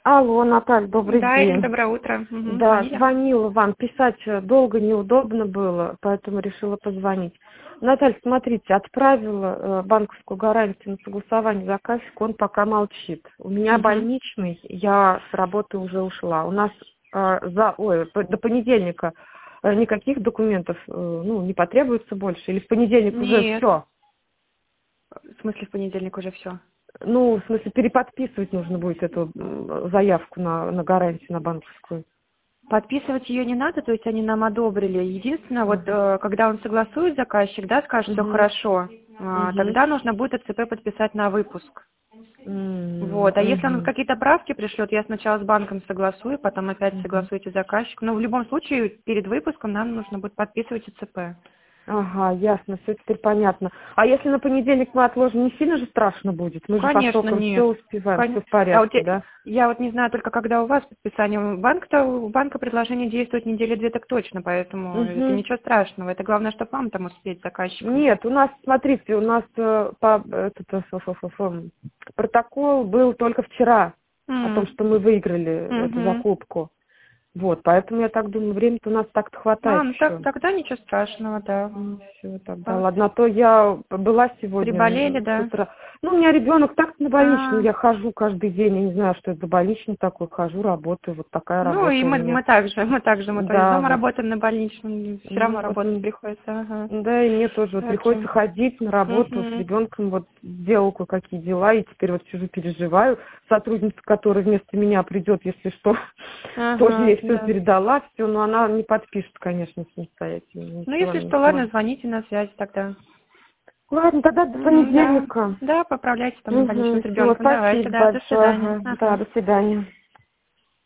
Алло, Наталья, добрый Да, Ирина, день. доброе утро. Да, Звонили? звонила вам. Писать долго неудобно было, поэтому решила позвонить. Наталья, смотрите, отправила банковскую гарантию на согласование заказчика, он пока молчит. У меня Мгм. больничный, я с работы уже ушла. У нас до понедельника никаких документов не потребуется больше? Или в понедельник уже Нет. все? В смысле, в понедельник уже все. Ну, в смысле, переподписывать нужно будет эту заявку на гарантию, на банковскую. Подписывать ее не надо, то есть они нам одобрили. Единственное, вот Ага. когда он согласует, заказчик, да, скажет, все Мгм. хорошо, Мгм. тогда нужно будет ЦП подписать на выпуск. Вот. А если он Мгм. какие-то правки пришлет, я сначала с банком согласую, потом опять Мгм. согласуете заказчику. Но в любом случае, перед выпуском нам нужно будет подписывать и ЦП. Ага, ясно, все теперь понятно. А если на понедельник мы отложим, не сильно же страшно будет? Мы же по Конечно, срокам все нет. успеваем, все в порядке, да? Я вот не знаю только, когда у вас подписание. У банка предложение действует недели две так точно, поэтому это Угу. ничего страшного. Это главное, чтобы вам там успеть, заказчику. Нет, у нас, смотрите, протокол был только вчера о том, М, что мы выиграли эту мгм. закупку. Вот, поэтому я так думаю, времени-то у нас так-то хватает Ну еще. тогда ничего страшного, да. Все, тогда Да. ладно. А то я была сегодня Приболели, с да? утра. Ну, у меня ребенок так на больничном, А, я хожу каждый день, я не знаю, что это за больничный такой, хожу, работаю, вот такая ну и работа у мы меня. также, мы то из Да, дома вот. работаем на больничном, все равно Ну, вот, работать приходится, ага. да, и мне тоже вот приходится Таким. ходить на работу с Мгм. ребенком, вот сделал кое-какие дела, и теперь вот сижу, переживаю. Сотрудница, которая вместо меня придет, если что, тоже Ага, ей все да. передала, все, но она не подпишет, конечно, самостоятельно, Ну, ничего если она не что, ладно, сможет. звоните на связь тогда. Ладно, тогда до Да. понедельника. Да, поправляйте там на больничном Угу, с все, ребенком. Давайте, спасибо да, до большое. свидания. Ага. Да, Ага. до свидания.